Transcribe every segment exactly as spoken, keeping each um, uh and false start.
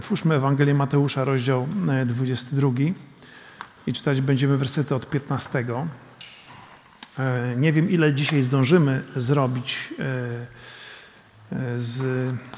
Otwórzmy Ewangelię Mateusza, rozdział dwudziesty drugi i czytać będziemy wersety od piętnastego. Nie wiem, ile dzisiaj zdążymy zrobić z...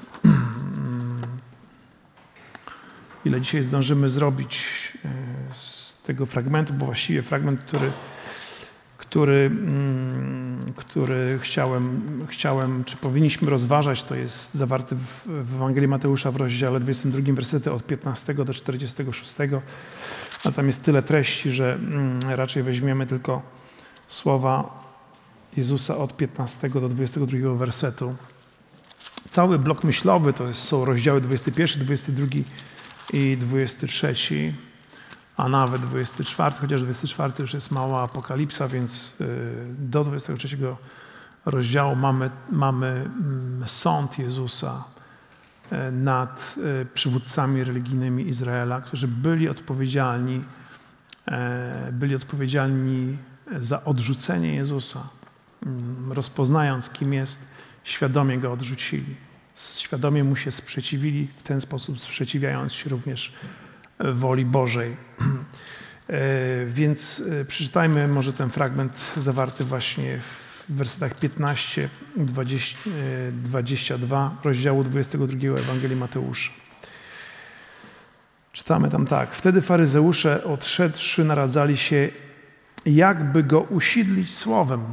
ile dzisiaj zdążymy zrobić z tego fragmentu, bo właściwie fragment, który, który, który chciałem, chciałem, czy powinniśmy rozważać, to jest zawarty w, w Ewangelii Mateusza w rozdziale dwudziestym drugim, wersety od piętnastego do czterdziestego szóstego. A tam jest tyle treści, że raczej weźmiemy tylko słowa Jezusa od piętnastego do dwudziestego drugiego wersetu. Cały blok myślowy to jest, są rozdziały dwudziesty pierwszy, dwudziesty drugi i dwudziesty trzeci, a nawet dwudziesty czwarty, chociaż dwudziesty czwarty już jest mała apokalipsa, więc do dwudziestego trzeciego rozdziału mamy, mamy sąd Jezusa nad przywódcami religijnymi Izraela, którzy byli odpowiedzialni, byli odpowiedzialni za odrzucenie Jezusa. Rozpoznając, kim jest, świadomie Go odrzucili. Świadomie Mu się sprzeciwili, w ten sposób sprzeciwiając się również woli Bożej. Więc przeczytajmy może ten fragment zawarty właśnie w wersetach piętnaście dwadzieścia dwa rozdziału dwudziestego drugiego Ewangelii Mateusza. Czytamy tam tak. Wtedy faryzeusze odszedłszy naradzali się, jakby Go usidlić słowem.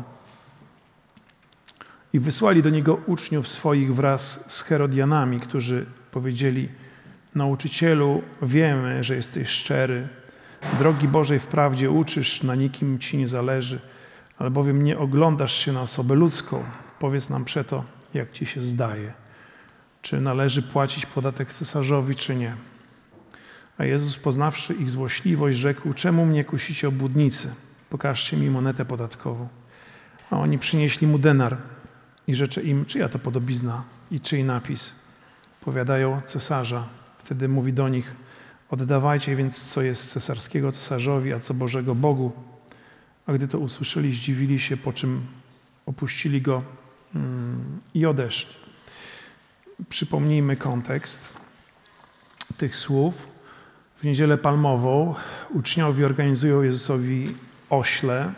I wysłali do Niego uczniów swoich wraz z Herodianami, którzy powiedzieli: Nauczycielu, wiemy, że jesteś szczery, drogi Bożej wprawdzie uczysz, na nikim Ci nie zależy, albowiem nie oglądasz się na osobę ludzką. Powiedz nam przeto, jak Ci się zdaje. Czy należy płacić podatek cesarzowi, czy nie? A Jezus, poznawszy ich złośliwość, rzekł: Czemu mnie kusicie, obłudnicy? Pokażcie mi monetę podatkową. A oni przynieśli mu denar i rzecze im, czyja to podobizna i czyj napis. Powiadają: cesarza. Wtedy mówi do nich: oddawajcie więc, co jest cesarskiego cesarzowi, a co Bożego Bogu. A gdy to usłyszeli, zdziwili się, po czym opuścili go mm, i odeszli. Przypomnijmy kontekst tych słów. W Niedzielę Palmową uczniowie organizują Jezusowi ośle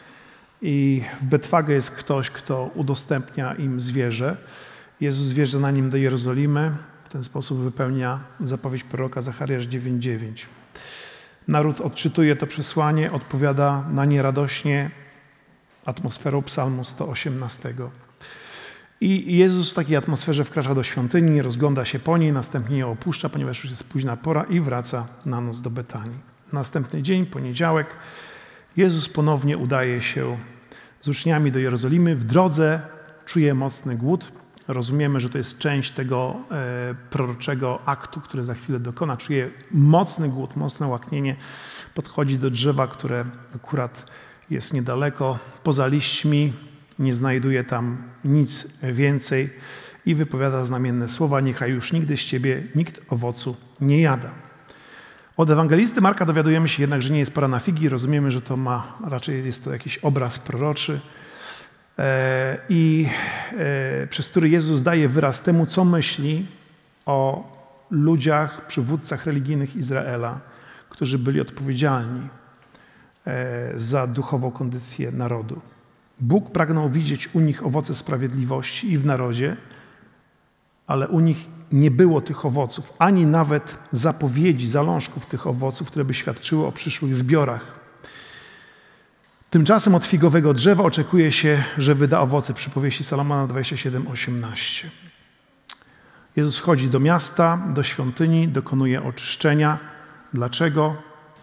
i w Betfagę jest ktoś, kto udostępnia im zwierzę. Jezus wjeżdża na nim do Jerozolimy. W ten sposób wypełnia zapowiedź proroka Zachariasz dziewięć dziewięć. Naród odczytuje to przesłanie, odpowiada na nie radośnie atmosferą psalmu sto osiemnastego. I Jezus w takiej atmosferze wkracza do świątyni, rozgląda się po niej, następnie ją opuszcza, ponieważ już jest późna pora i wraca na noc do Betanii. Następny dzień, poniedziałek, Jezus ponownie udaje się z uczniami do Jerozolimy. W drodze czuje mocny głód. Rozumiemy, że to jest część tego e, proroczego aktu, który za chwilę dokona. Czuje mocny głód, mocne łaknienie. Podchodzi do drzewa, które akurat jest niedaleko. Poza liśćmi nie znajduje tam nic więcej i wypowiada znamienne słowa: niechaj już nigdy z Ciebie nikt owocu nie jada. Od ewangelisty Marka dowiadujemy się jednak, że nie jest pora na figi. Rozumiemy, że to ma, raczej jest to jakiś obraz proroczy, e, i e, przez który Jezus daje wyraz temu, co myśli o ludziach, przywódcach religijnych Izraela, którzy byli odpowiedzialni e, za duchową kondycję narodu. Bóg pragnął widzieć u nich owoce sprawiedliwości i w narodzie, ale u nich nie było tych owoców, ani nawet zapowiedzi, zalążków tych owoców, które by świadczyły o przyszłych zbiorach. Tymczasem od figowego drzewa oczekuje się, że wyda owoce. Przypowieści Salomona dwadzieścia siedem osiemnaście. Jezus wchodzi do miasta, do świątyni, dokonuje oczyszczenia. Dlaczego?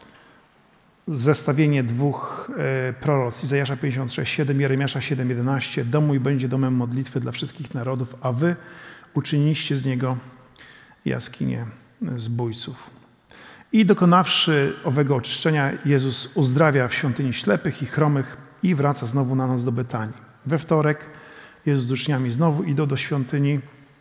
Zestawienie dwóch e, proroc, Izajasza pięćdziesiąt sześć siedem, Jeremiasza siedem jedenaście. Dom mój będzie domem modlitwy dla wszystkich narodów, a wy uczyniliście z niego jaskinię zbójców. I dokonawszy owego oczyszczenia, Jezus uzdrawia w świątyni ślepych i chromych i wraca znowu na noc do Betanii. We wtorek Jezus z uczniami znowu idą do świątyni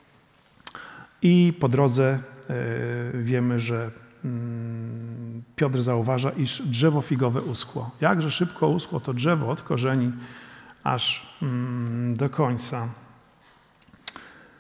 i po drodze e, wiemy, że mm, Piotr zauważa, iż drzewo figowe uschło. Jakże szybko uschło to drzewo od korzeni aż mm, do końca.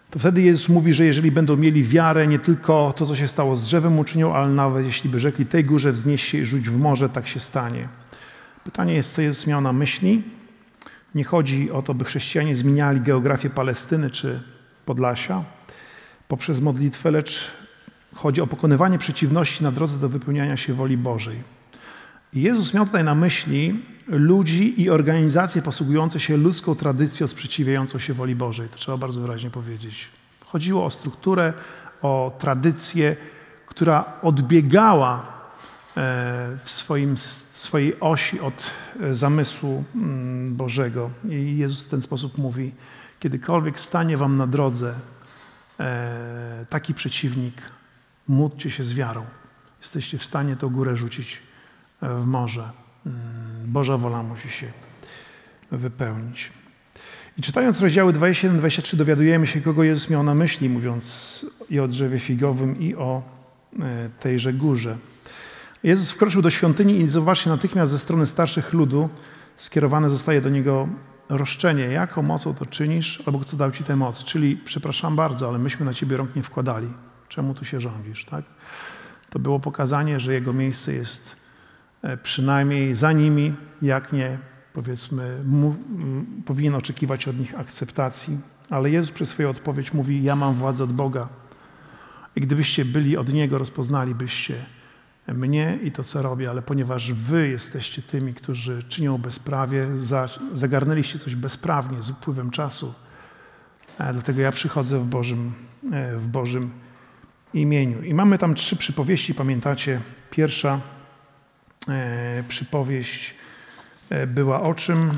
to wtedy Jezus mówi, że jeżeli będą mieli wiarę, nie tylko to, co się stało z drzewem uczynią, ale nawet jeśli by rzekli tej górze wznieś się i rzuć w morze, tak się stanie. Pytanie jest, co Jezus miał na myśli. Nie chodzi o to, by chrześcijanie zmieniali geografię Palestyny czy Podlasia poprzez modlitwę, lecz chodzi o pokonywanie przeciwności na drodze do wypełniania się woli Bożej. I Jezus miał tutaj na myśli ludzi i organizacje posługujące się ludzką tradycją sprzeciwiającą się woli Bożej. To trzeba bardzo wyraźnie powiedzieć. Chodziło o strukturę, o tradycję, która odbiegała w swoim, swojej osi od zamysłu Bożego. I Jezus w ten sposób mówi, kiedykolwiek stanie wam na drodze taki przeciwnik, módlcie się z wiarą. Jesteście w stanie tę górę rzucić w morze. Boża wola musi się wypełnić. I czytając rozdziały dwadzieścia jeden dwadzieścia trzy dowiadujemy się, kogo Jezus miał na myśli, mówiąc i o drzewie figowym, i o tejże górze. Jezus wkroczył do świątyni i zobaczcie, natychmiast ze strony starszych ludu skierowane zostaje do Niego roszczenie. Jaką mocą to czynisz? Albo kto dał Ci tę moc? Czyli, przepraszam bardzo, ale myśmy na Ciebie rąk nie wkładali. Czemu tu się rządzisz? Tak? To było pokazanie, że Jego miejsce jest przynajmniej za nimi, jak nie, powiedzmy, mu, m, powinien oczekiwać od nich akceptacji. Ale Jezus przez swoją odpowiedź mówi, ja mam władzę od Boga. I gdybyście byli od Niego, rozpoznalibyście mnie i to, co robię, ale ponieważ wy jesteście tymi, którzy czynią bezprawie, za, zagarnęliście coś bezprawnie z upływem czasu, dlatego ja przychodzę w Bożym, w Bożym imieniu. I mamy tam trzy przypowieści, pamiętacie? Pierwsza e, przypowieść była o czym?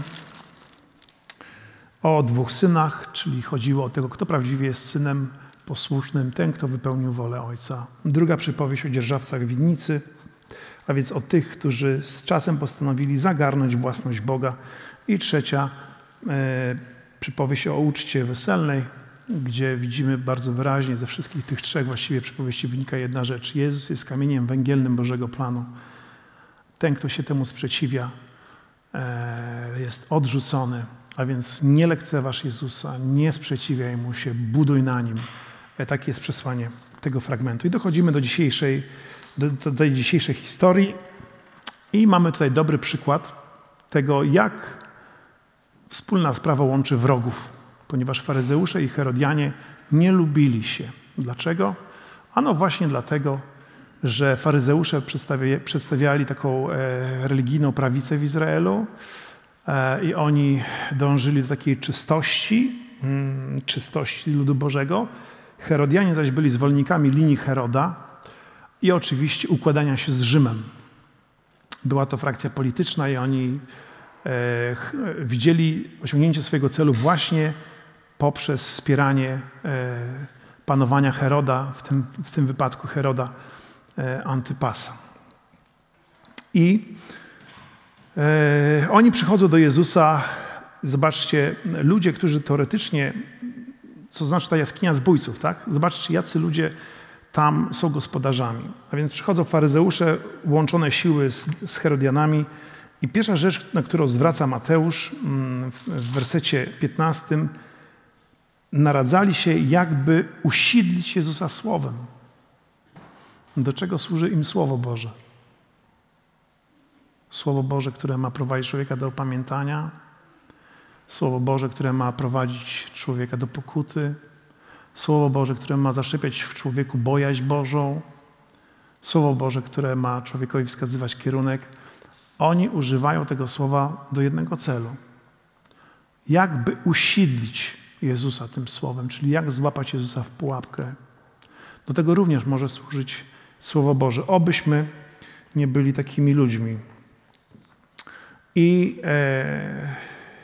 O dwóch synach, czyli chodziło o tego, kto prawdziwie jest synem posłusznym, ten, kto wypełnił wolę Ojca. Druga przypowieść o dzierżawcach winnicy, a więc o tych, którzy z czasem postanowili zagarnąć własność Boga. I trzecia e, przypowieść o uczcie weselnej, gdzie widzimy bardzo wyraźnie ze wszystkich tych trzech właściwie przypowieści wynika jedna rzecz. Jezus jest kamieniem węgielnym Bożego planu. Ten, kto się temu sprzeciwia, e, jest odrzucony. A więc nie lekceważ Jezusa, nie sprzeciwiaj Mu się, buduj na Nim. Takie jest przesłanie tego fragmentu. I dochodzimy do dzisiejszej, do, do tej dzisiejszej historii i mamy tutaj dobry przykład tego, jak wspólna sprawa łączy wrogów, ponieważ faryzeusze i herodianie nie lubili się. Dlaczego? Ano właśnie dlatego, że faryzeusze przedstawiali taką e, religijną prawicę w Izraelu, i oni dążyli do takiej czystości, czystości ludu Bożego. Herodianie zaś byli zwolennikami linii Heroda i oczywiście układania się z Rzymem. Była to frakcja polityczna i oni e, widzieli osiągnięcie swojego celu właśnie poprzez wspieranie e, panowania Heroda, w tym, w tym wypadku Heroda e, Antypasa. I E, oni przychodzą do Jezusa, zobaczcie, ludzie, którzy teoretycznie, co znaczy ta jaskinia zbójców, tak? Zobaczcie, jacy ludzie tam są gospodarzami. A więc przychodzą faryzeusze, łączone siły z, z Herodianami i pierwsza rzecz, na którą zwraca Mateusz w wersecie piętnastym, naradzali się, jakby usidlić Jezusa słowem. Do czego służy im Słowo Boże? Słowo Boże, które ma prowadzić człowieka do opamiętania. Słowo Boże, które ma prowadzić człowieka do pokuty. Słowo Boże, które ma zaszczepiać w człowieku bojaźń Bożą. Słowo Boże, które ma człowiekowi wskazywać kierunek. Oni używają tego słowa do jednego celu. Jakby usidlić Jezusa tym słowem, czyli jak złapać Jezusa w pułapkę. Do tego również może służyć Słowo Boże. Obyśmy nie byli takimi ludźmi. I e,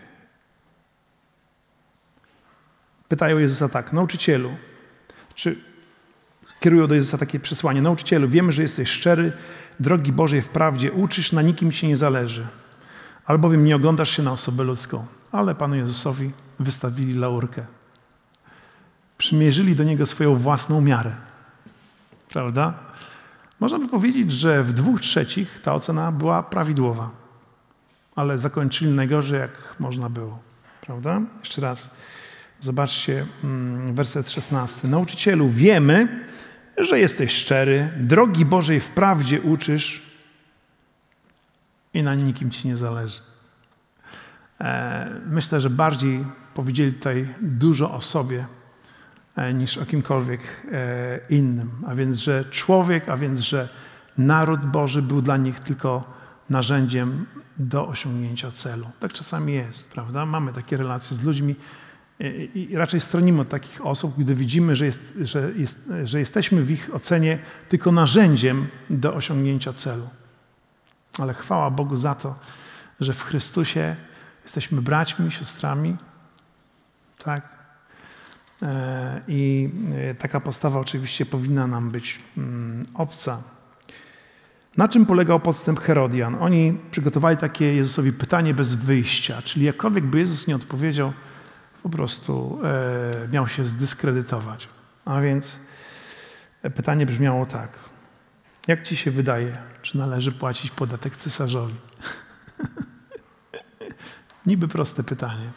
pytają Jezusa tak, nauczycielu, czy kierują do Jezusa takie przesłanie, nauczycielu, wiemy, że jesteś szczery, drogi Bożej wprawdzie uczysz, na nikim ci nie zależy, albowiem nie oglądasz się na osobę ludzką, ale Panu Jezusowi wystawili laurkę. Przymierzyli do Niego swoją własną miarę. Prawda? Można by powiedzieć, że w dwóch trzecich ta ocena była prawidłowa. Ale zakończyli najgorzej, jak można było. Prawda? Jeszcze raz. Zobaczcie werset szesnasty. Nauczycielu, wiemy, że jesteś szczery, drogi Bożej wprawdzie uczysz i na nikim ci nie zależy. Myślę, że bardziej powiedzieli tutaj dużo o sobie niż o kimkolwiek innym. A więc, że człowiek, a więc, że naród Boży był dla nich tylko narzędziem do osiągnięcia celu. Tak czasami jest, prawda? Mamy takie relacje z ludźmi i raczej stronimy od takich osób, gdy widzimy, że, jest, że, jest, że jesteśmy w ich ocenie tylko narzędziem do osiągnięcia celu. Ale chwała Bogu za to, że w Chrystusie jesteśmy braćmi, siostrami, tak? I taka postawa oczywiście powinna nam być obca. Na czym polegał podstęp Herodian? Oni przygotowali takie Jezusowi pytanie bez wyjścia, czyli jakkolwiek by Jezus nie odpowiedział, po prostu e, miał się zdyskredytować. A więc pytanie brzmiało tak. Jak ci się wydaje, czy należy płacić podatek cesarzowi? Niby proste pytanie.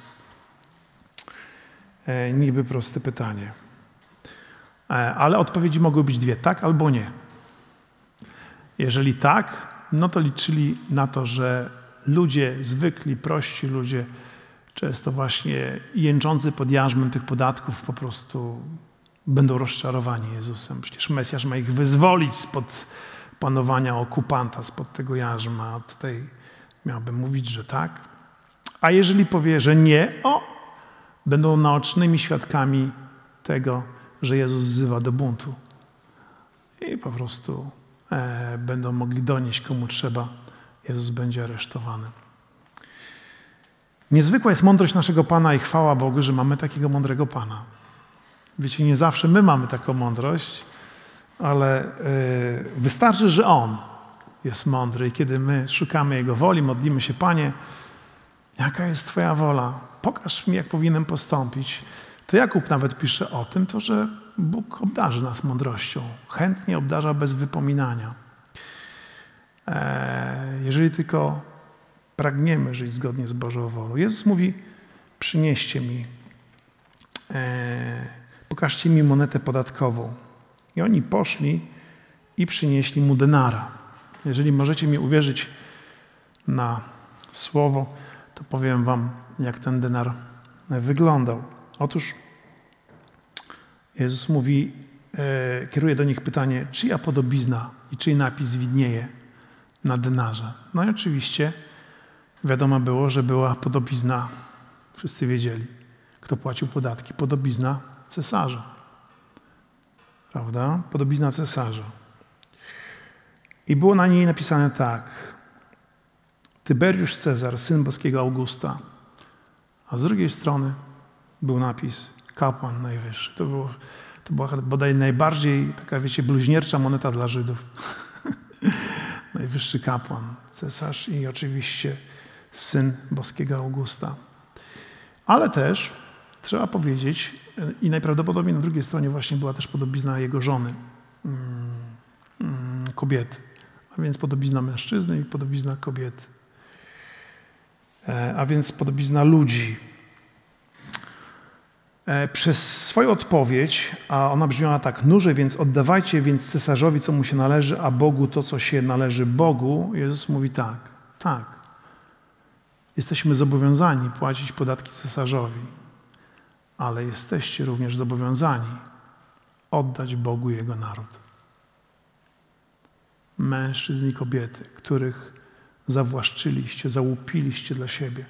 E, niby proste pytanie. E, ale odpowiedzi mogły być dwie, tak albo nie. Jeżeli tak, no to liczyli na to, że ludzie, zwykli, prości ludzie, często właśnie jęczący pod jarzmem tych podatków po prostu będą rozczarowani Jezusem. Przecież Mesjasz ma ich wyzwolić spod panowania okupanta, spod tego jarzma. A tutaj miałbym mówić, że tak. A jeżeli powie, że nie, o, będą naocznymi świadkami tego, że Jezus wzywa do buntu. I po prostu e, będą mogli donieść, komu trzeba. Jezus będzie aresztowany. Niezwykła jest mądrość naszego Pana i chwała Bogu, że mamy takiego mądrego Pana. Wiecie, nie zawsze my mamy taką mądrość, ale yy, wystarczy, że On jest mądry i kiedy my szukamy Jego woli, modlimy się, Panie, jaka jest Twoja wola? Pokaż mi, jak powinienem postąpić. To Jakub nawet pisze o tym, to, że Bóg obdarzy nas mądrością. Chętnie obdarza bez wypominania. E, jeżeli tylko pragniemy żyć zgodnie z Bożą wolą. Jezus mówi, przynieście mi, e, pokażcie mi monetę podatkową. I oni poszli i przynieśli mu denara. Jeżeli możecie mi uwierzyć na słowo, to powiem wam, jak ten denar wyglądał. Otóż Jezus mówi, e, kieruje do nich pytanie, czyja podobizna i czyj napis widnieje na denarze. No i oczywiście wiadomo było, że była podobizna, wszyscy wiedzieli, kto płacił podatki, podobizna cesarza. Prawda? Podobizna cesarza. I było na niej napisane tak. Tyberiusz Cezar, syn boskiego Augusta. A z drugiej strony był napis kapłan najwyższy. To, było, to była bodaj najbardziej taka, wiecie, bluźniercza moneta dla Żydów. Najwyższy kapłan, cesarz i oczywiście syn boskiego Augusta. Ale też trzeba powiedzieć, i najprawdopodobniej na drugiej stronie właśnie była też podobizna jego żony, kobiety. A więc podobizna mężczyzny i podobizna kobiety. A więc podobizna ludzi. Przez swoją odpowiedź, a ona brzmiała tak, nurze więc oddawajcie więc cesarzowi, co mu się należy, a Bogu to, co się należy Bogu. Jezus mówi tak, tak. Jesteśmy zobowiązani płacić podatki cesarzowi, ale jesteście również zobowiązani oddać Bogu Jego naród. Mężczyzn i kobiety, których zawłaszczyliście, załupiliście dla siebie.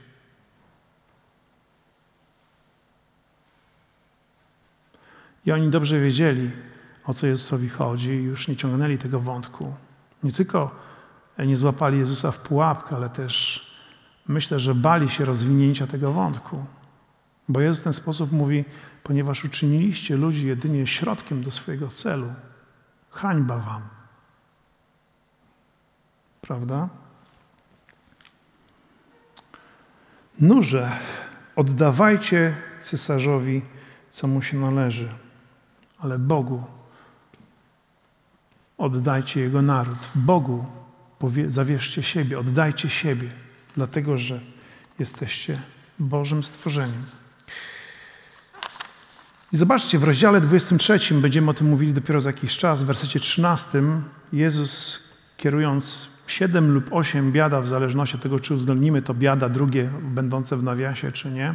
I oni dobrze wiedzieli, o co Jezusowi chodzi i już nie ciągnęli tego wątku. Nie tylko nie złapali Jezusa w pułapkę, ale też myślę, że bali się rozwinięcia tego wątku. Bo Jezus w ten sposób mówi, ponieważ uczyniliście ludzi jedynie środkiem do swojego celu, hańba wam. Prawda? Nurze, oddawajcie cesarzowi, co mu się należy, ale Bogu oddajcie Jego naród. Bogu powie, zawierzcie siebie, oddajcie siebie, dlatego że jesteście Bożym stworzeniem. I zobaczcie, w rozdziale dwudziestym trzecim, będziemy o tym mówili dopiero za jakiś czas, w wersecie trzynastym, Jezus, kierując siedem lub osiem biada, w zależności od tego, czy uwzględnimy to biada drugie, będące w nawiasie, czy nie,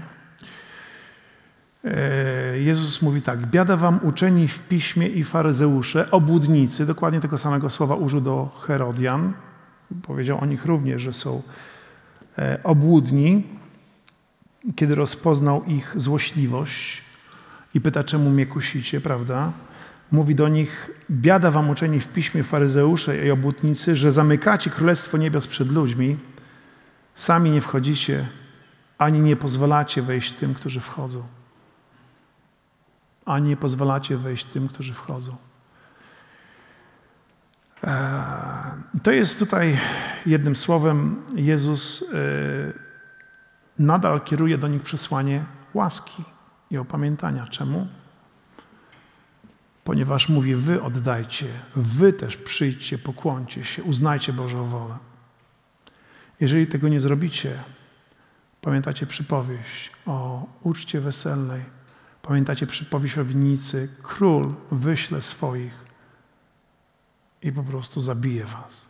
Jezus mówi tak: biada wam uczeni w piśmie i faryzeusze, obłudnicy, dokładnie tego samego słowa użył do Herodian, powiedział o nich również, że są obłudni, kiedy rozpoznał ich złośliwość i pyta, czemu mnie kusicie, prawda? Mówi do nich: biada wam uczeni w piśmie, faryzeusze i obłudnicy, że zamykacie królestwo niebios przed ludźmi, sami nie wchodzicie, ani nie pozwalacie wejść tym, którzy wchodzą. Ani nie pozwalacie wejść tym, którzy wchodzą. To jest tutaj, jednym słowem, Jezus nadal kieruje do nich przesłanie łaski i opamiętania. Czemu? Ponieważ mówi: wy oddajcie, wy też przyjdźcie, pokłońcie się, uznajcie Bożą wolę. Jeżeli tego nie zrobicie, pamiętacie przypowieść o uczcie weselnej, pamiętacie przypowieść o winnicy, król wyśle swoich i po prostu zabije was.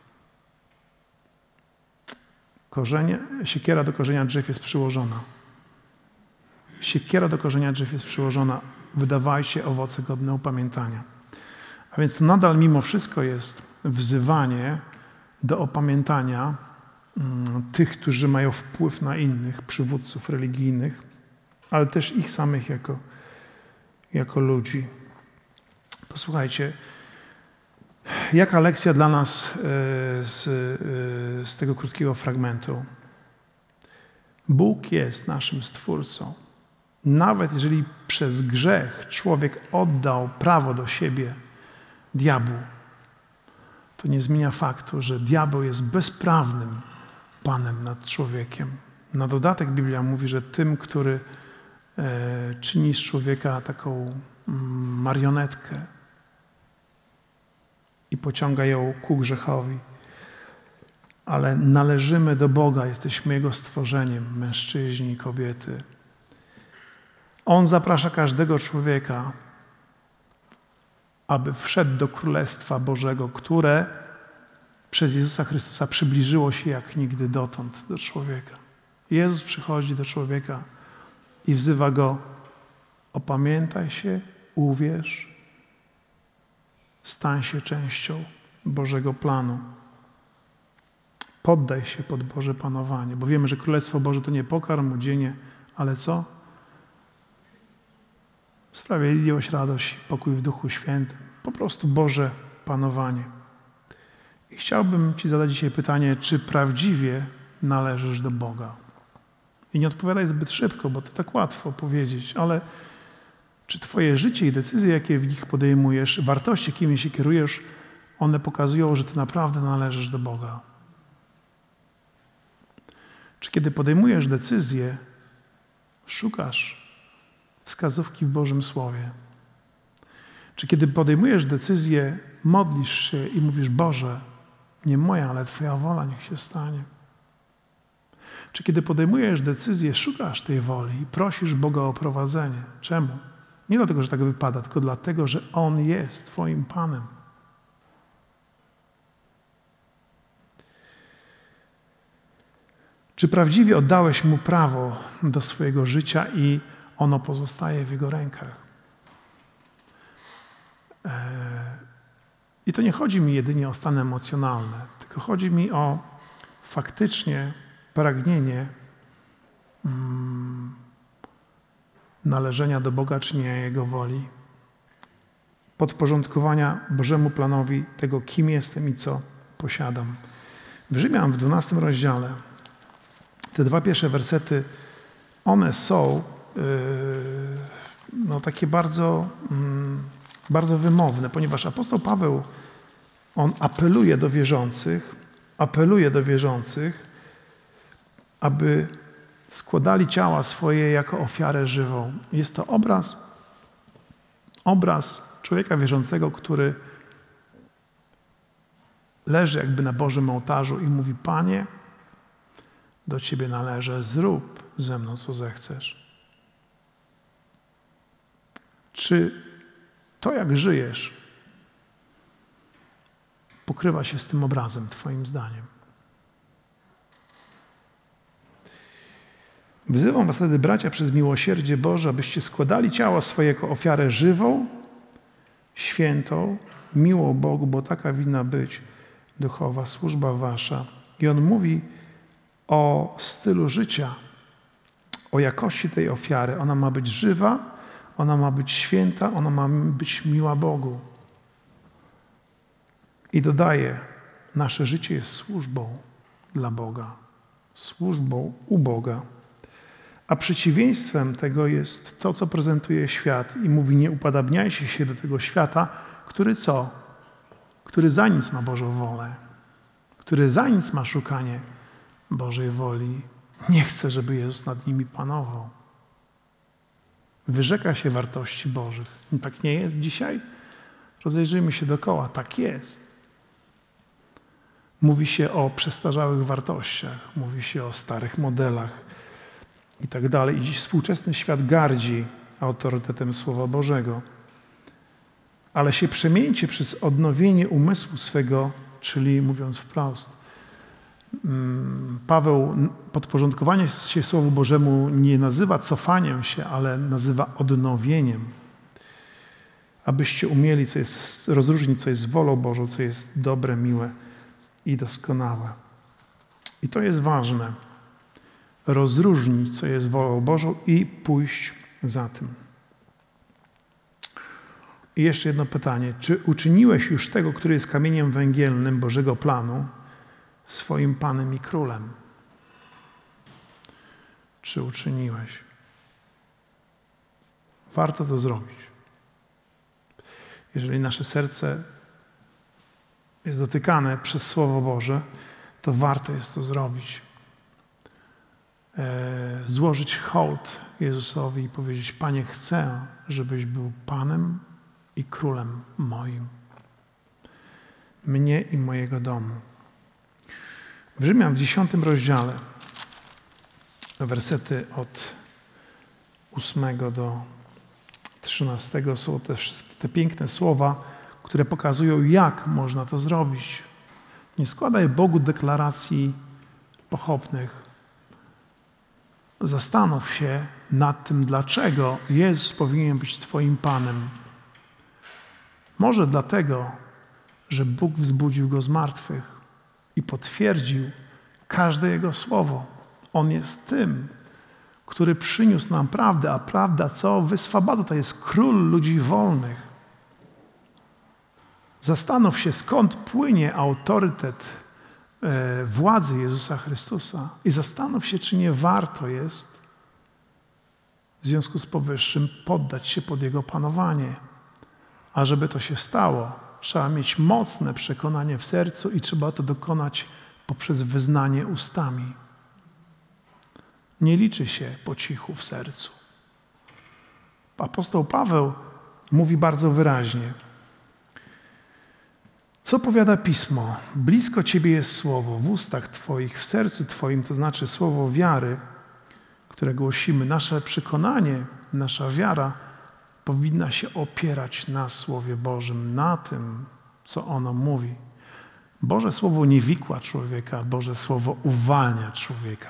Korzenie, siekiera do korzenia drzew jest przyłożona. Siekiera do korzenia drzew jest przyłożona. Wydawajcie owoce godne upamiętania. A więc to nadal mimo wszystko jest wzywanie do opamiętania mm, tych, którzy mają wpływ na innych, przywódców religijnych, ale też ich samych jako, jako ludzi. Posłuchajcie, jaka lekcja dla nas z, z tego krótkiego fragmentu? Bóg jest naszym Stwórcą. Nawet jeżeli przez grzech człowiek oddał prawo do siebie diabłu, to nie zmienia faktu, że diabeł jest bezprawnym panem nad człowiekiem. Na dodatek Biblia mówi, że tym, który e, czyni z człowieka taką mm, marionetkę i pociąga ją ku grzechowi, ale należymy do Boga, jesteśmy Jego stworzeniem, mężczyźni i kobiety. On zaprasza każdego człowieka, aby wszedł do Królestwa Bożego, które przez Jezusa Chrystusa przybliżyło się jak nigdy dotąd do człowieka. Jezus przychodzi do człowieka i wzywa go: opamiętaj się, uwierz, stań się częścią Bożego planu. Poddaj się pod Boże panowanie, bo wiemy, że Królestwo Boże to nie pokarm, odzienie, ale co? Sprawiedliwość, radość, pokój w Duchu Świętym. Po prostu Boże panowanie. I chciałbym Ci zadać dzisiaj pytanie, czy prawdziwie należysz do Boga? I nie odpowiadaj zbyt szybko, bo to tak łatwo powiedzieć, ale czy Twoje życie i decyzje, jakie w nich podejmujesz, wartości, jakimi się kierujesz, one pokazują, że Ty naprawdę należysz do Boga? Czy kiedy podejmujesz decyzję, szukasz wskazówki w Bożym Słowie? Czy kiedy podejmujesz decyzję, modlisz się i mówisz: Boże, nie moja, ale Twoja wola niech się stanie? Czy kiedy podejmujesz decyzję, szukasz tej woli i prosisz Boga o prowadzenie? Czemu? Nie dlatego, że tak wypada, tylko dlatego, że On jest Twoim Panem. Czy prawdziwie oddałeś Mu prawo do swojego życia i ono pozostaje w Jego rękach? I to nie chodzi mi jedynie o stan emocjonalny, tylko chodzi mi o faktycznie pragnienie mm, należenia do Boga, czynienia Jego woli, podporządkowania Bożemu planowi tego, kim jestem i co posiadam. W Rzymian w dwunastym rozdziale te dwa pierwsze wersety, one są yy, no, takie bardzo, yy, bardzo wymowne, ponieważ apostoł Paweł, on apeluje do wierzących, apeluje do wierzących, aby składali ciała swoje jako ofiarę żywą. Jest to obraz, obraz człowieka wierzącego, który leży jakby na Bożym ołtarzu i mówi: Panie, do Ciebie należę, zrób ze mną, co zechcesz. Czy to, jak żyjesz, pokrywa się z tym obrazem, twoim zdaniem? Wzywam was wtedy, bracia, przez miłosierdzie Boże, abyście składali ciało swoje jako ofiarę żywą, świętą, miłą Bogu, bo taka winna być duchowa służba wasza. I on mówi o stylu życia, o jakości tej ofiary. Ona ma być żywa, ona ma być święta, ona ma być miła Bogu. I dodaje, nasze życie jest służbą dla Boga, służbą u Boga. A przeciwieństwem tego jest to, co prezentuje świat i mówi, nie upodabniajcie się do tego świata, który co? Który za nic ma Bożą wolę, który za nic ma szukanie Bożej woli. Nie chce, żeby Jezus nad nimi panował. Wyrzeka się wartości Bożych. Tak nie jest dzisiaj? Rozejrzyjmy się dookoła. Tak jest. Mówi się o przestarzałych wartościach, mówi się o starych modelach i tak dalej. I dziś współczesny świat gardzi autorytetem Słowa Bożego. Ale się przemieńcie przez odnowienie umysłu swego, czyli mówiąc wprost, Paweł podporządkowanie się Słowu Bożemu nie nazywa cofaniem się, ale nazywa odnowieniem. Abyście umieli co jest, rozróżnić, co jest wolą Bożą, co jest dobre, miłe i doskonałe. I to jest ważne. Rozróżnić, co jest wolą Bożą i pójść za tym. I jeszcze jedno pytanie. Czy uczyniłeś już tego, który jest kamieniem węgielnym Bożego planu, swoim Panem i Królem? Czy uczyniłeś? Warto to zrobić. Jeżeli nasze serce jest dotykane przez Słowo Boże, to warto jest to zrobić. E, złożyć hołd Jezusowi i powiedzieć, Panie, chcę, żebyś był Panem i Królem moim. Mnie i mojego domu. W Rzymian w dziesiątym rozdziale, wersety od ósmego do trzynastego są te wszystkie te piękne słowa, które pokazują, jak można to zrobić. Nie składaj Bogu deklaracji pochopnych. Zastanów się nad tym, dlaczego Jezus powinien być Twoim Panem. Może dlatego, że Bóg wzbudził Go z martwych i potwierdził każde Jego słowo. On jest tym, który przyniósł nam prawdę, a prawda co? Wyswobada, to jest król ludzi wolnych. Zastanów się, skąd płynie autorytet e, władzy Jezusa Chrystusa i zastanów się, czy nie warto jest w związku z powyższym poddać się pod Jego panowanie. A żeby to się stało, trzeba mieć mocne przekonanie w sercu i trzeba to dokonać poprzez wyznanie ustami. Nie liczy się po cichu w sercu. Apostoł Paweł mówi bardzo wyraźnie. Co powiada Pismo? Blisko Ciebie jest słowo, w ustach Twoich, w sercu Twoim, to znaczy słowo wiary, które głosimy. Nasze przekonanie, nasza wiara powinna się opierać na Słowie Bożym, na tym, co ono mówi. Boże Słowo nie wikła człowieka, Boże Słowo uwalnia człowieka.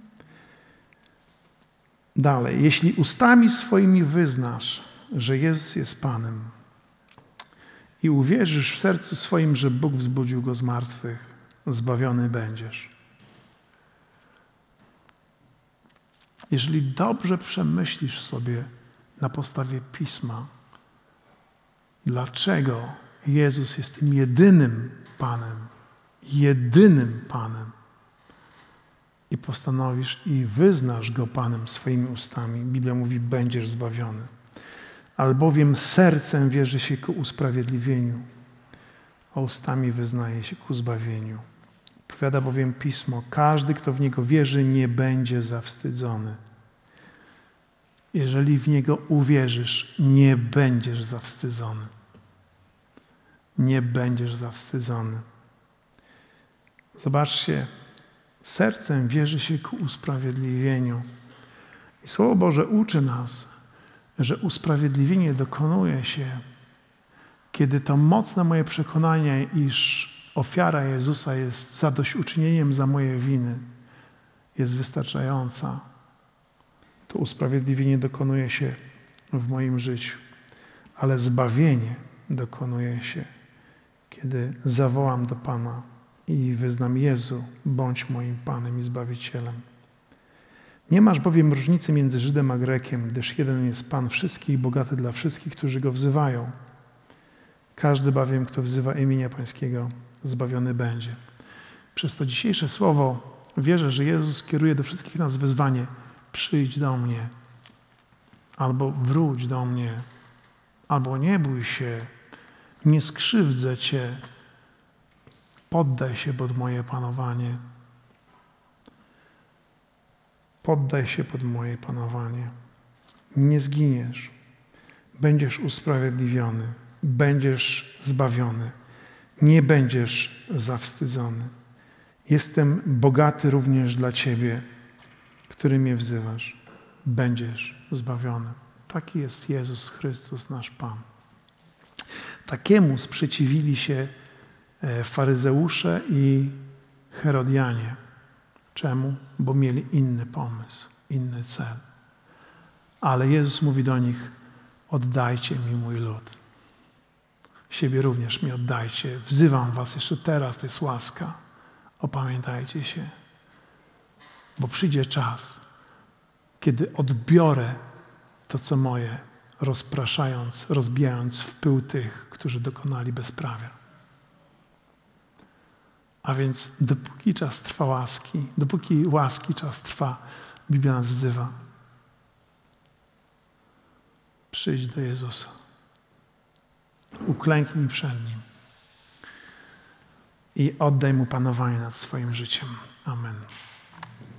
Dalej, jeśli ustami swoimi wyznasz, że Jezus jest Panem i uwierzysz w sercu swoim, że Bóg wzbudził Go z martwych, zbawiony będziesz. Jeżeli dobrze przemyślisz sobie na podstawie Pisma, dlaczego Jezus jest tym jedynym Panem, jedynym Panem, i postanowisz i wyznasz Go Panem swoimi ustami, Biblia mówi, będziesz zbawiony. Albowiem sercem wierzy się ku usprawiedliwieniu, a ustami wyznaje się ku zbawieniu. Powiada bowiem Pismo, każdy, kto w Niego wierzy, nie będzie zawstydzony. Jeżeli w Niego uwierzysz, nie będziesz zawstydzony. Nie będziesz zawstydzony. Zobaczcie, sercem wierzy się ku usprawiedliwieniu. I Słowo Boże uczy nas, że usprawiedliwienie dokonuje się, kiedy to mocne moje przekonanie, iż ofiara Jezusa jest zadośćuczynieniem za moje winy, jest wystarczająca. To usprawiedliwienie dokonuje się w moim życiu, ale zbawienie dokonuje się, kiedy zawołam do Pana i wyznam: Jezu, bądź moim Panem i Zbawicielem. Nie masz bowiem różnicy między Żydem a Grekiem, gdyż jeden jest Pan wszystkich i bogaty dla wszystkich, którzy Go wzywają. Każdy bowiem, kto wzywa imienia Pańskiego, zbawiony będzie. Przez to dzisiejsze słowo wierzę, że Jezus kieruje do wszystkich nas wezwanie: przyjdź do mnie, albo wróć do mnie, albo nie bój się, nie skrzywdzę Cię, poddaj się pod moje panowanie. Poddaj się pod moje panowanie. Nie zginiesz. Będziesz usprawiedliwiony. Będziesz zbawiony. Nie będziesz zawstydzony. Jestem bogaty również dla Ciebie, który mnie wzywasz. Będziesz zbawiony. Taki jest Jezus Chrystus, nasz Pan. Takiemu sprzeciwili się faryzeusze i Herodianie. Czemu? Bo mieli inny pomysł, inny cel. Ale Jezus mówi do nich: oddajcie mi mój lud. Siebie również mi oddajcie. Wzywam was jeszcze teraz, to jest łaska. Opamiętajcie się. Bo przyjdzie czas, kiedy odbiorę to, co moje, rozpraszając, rozbijając w pył tych, którzy dokonali bezprawia. A więc dopóki czas trwa łaski, dopóki łaski czas trwa, Biblia nas wzywa: przyjdź do Jezusa. Uklęknij przed Nim i oddaj Mu panowanie nad swoim życiem. Amen.